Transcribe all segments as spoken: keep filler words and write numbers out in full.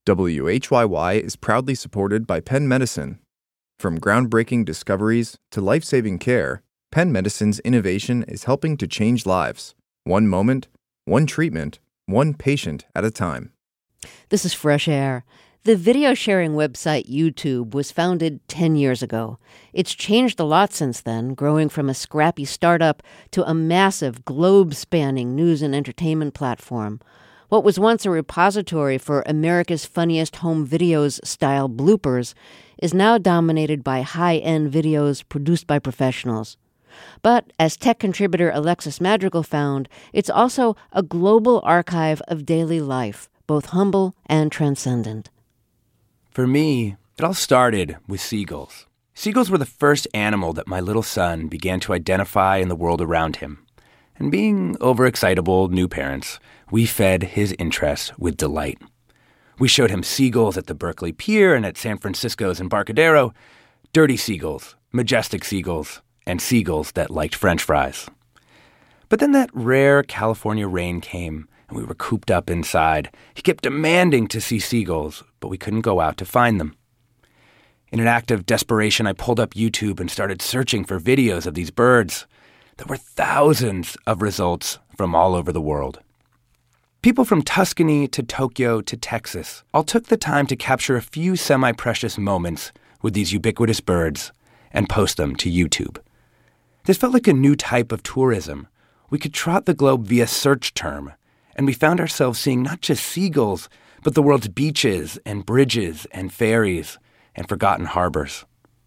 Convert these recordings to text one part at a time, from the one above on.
W H Y Y is proudly supported by Penn Medicine. From groundbreaking discoveries to life-saving care, Penn Medicine's innovation is helping to change lives. One moment, one treatment, one patient at a time. This is Fresh Air. The video sharing website YouTube was founded ten years ago. It's changed a lot since then, growing from a scrappy startup to a massive, globe-spanning news and entertainment platform. What was once a repository for America's Funniest Home Videos style bloopers is now dominated by high-end videos produced by professionals. But, as tech contributor Alexis Madrigal found, it's also a global archive of daily life, both humble and transcendent. For me, it all started with seagulls. Seagulls were the first animal that my little son began to identify in the world around him. And being overexcitable new parents, we fed his interest with delight. We showed him seagulls at the Berkeley Pier and at San Francisco's Embarcadero, dirty seagulls, majestic seagulls, and seagulls that liked French fries. But then that rare California rain came, and we were cooped up inside. He kept demanding to see seagulls, but we couldn't go out to find them. In an act of desperation, I pulled up YouTube and started searching for videos of these birds. There were thousands of results from all over the world. People from Tuscany to Tokyo to Texas all took the time to capture a few semi-precious moments with these ubiquitous birds and post them to YouTube. This felt like a new type of tourism. We could trot the globe via search term, and we found ourselves seeing not just seagulls, but the world's beaches and bridges and ferries and forgotten harbors.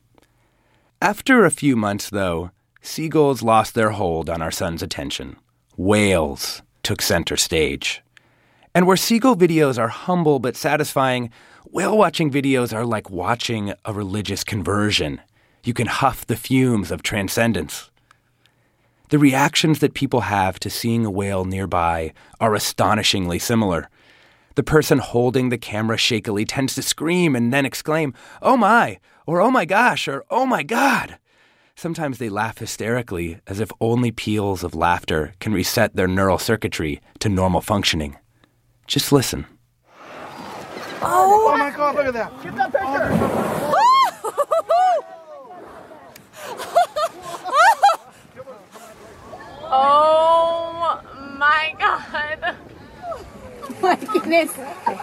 After a few months, though, seagulls lost their hold on our son's attention. Whales took center stage. And where seagull videos are humble but satisfying, whale-watching videos are like watching a religious conversion. You can huff the fumes of transcendence. The reactions that people have to seeing a whale nearby are astonishingly similar. The person holding the camera shakily tends to scream and then exclaim, "Oh my," or "Oh my gosh," or "Oh my God." Sometimes they laugh hysterically, as if only peals of laughter can reset their neural circuitry to normal functioning. Just listen. Oh, oh my God, look at that. Get that picture. Oh my God. My goodness.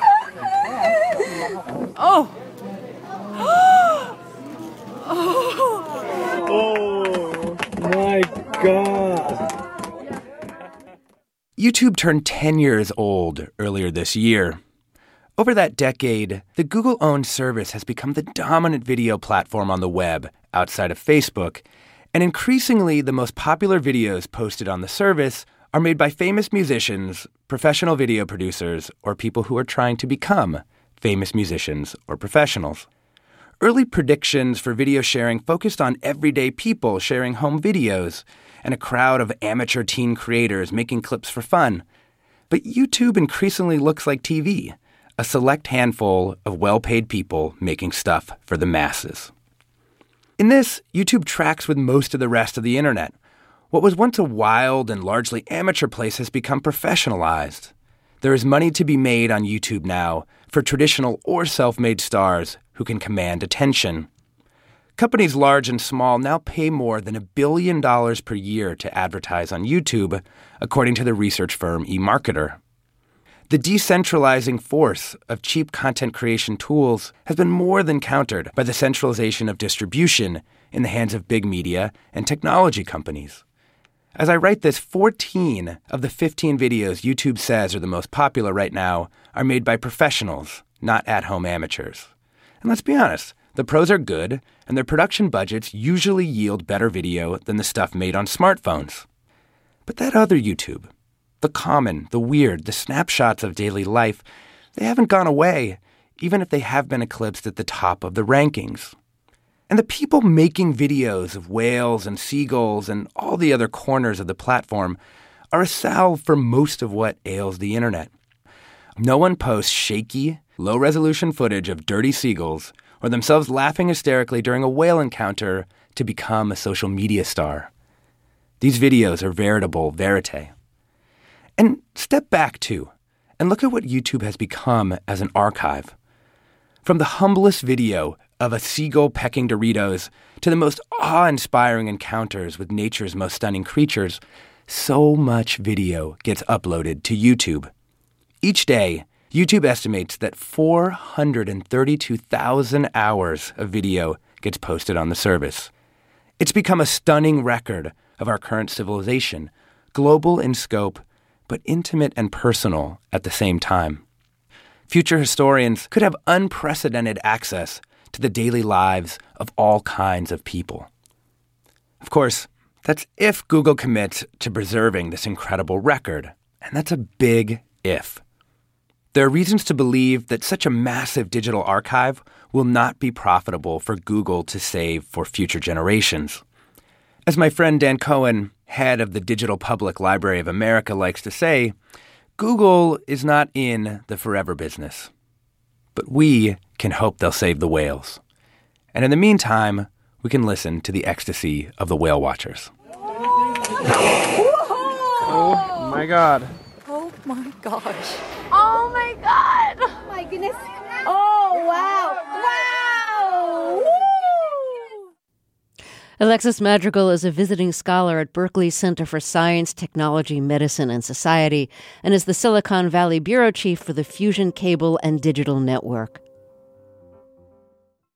Oh. Oh my God. YouTube turned ten years old earlier this year. Over that decade, the Google-owned service has become the dominant video platform on the web outside of Facebook, and increasingly the most popular videos posted on the service are made by famous musicians, professional video producers, or people who are trying to become famous musicians or professionals. Early predictions for video sharing focused on everyday people sharing home videos and a crowd of amateur teen creators making clips for fun. But YouTube increasingly looks like T V, a select handful of well-paid people making stuff for the masses. In this, YouTube tracks with most of the rest of the internet. What was once a wild and largely amateur place has become professionalized. There is money to be made on YouTube now for traditional or self-made stars who can command attention. Companies large and small now pay more than a billion dollars per year to advertise on YouTube, according to the research firm eMarketer. The decentralizing force of cheap content creation tools has been more than countered by the centralization of distribution in the hands of big media and technology companies. As I write this, fourteen of the fifteen videos YouTube says are the most popular right now are made by professionals, not at-home amateurs. And let's be honest, the pros are good, and their production budgets usually yield better video than the stuff made on smartphones. But that other YouTube, the common, the weird, the snapshots of daily life, they haven't gone away, even if they have been eclipsed at the top of the rankings. And the people making videos of whales and seagulls and all the other corners of the platform are a salve for most of what ails the internet. No one posts shaky, low-resolution footage of dirty seagulls or themselves laughing hysterically during a whale encounter to become a social media star. These videos are veritable verite. And step back, too, and look at what YouTube has become as an archive. From the humblest video of a seagull pecking Doritos to the most awe-inspiring encounters with nature's most stunning creatures, so much video gets uploaded to YouTube. Each day, YouTube estimates that four hundred thirty-two thousand hours of video gets posted on the service. It's become a stunning record of our current civilization, global in scope, but intimate and personal at the same time. Future historians could have unprecedented access to the daily lives of all kinds of people. Of course, that's if Google commits to preserving this incredible record, and that's a big if. There are reasons to believe that such a massive digital archive will not be profitable for Google to save for future generations. As my friend Dan Cohen, head of the Digital Public Library of America, likes to say, Google is not in the forever business. But we can hope they'll save the whales. And in the meantime, we can listen to the ecstasy of the whale watchers. Oh my God. Oh my gosh. Oh my God. Oh my goodness. Oh wow. Wow. Woo! Alexis Madrigal is a visiting scholar at Berkeley Center for Science, Technology, Medicine, and Society, and is the Silicon Valley bureau chief for the Fusion Cable and Digital Network.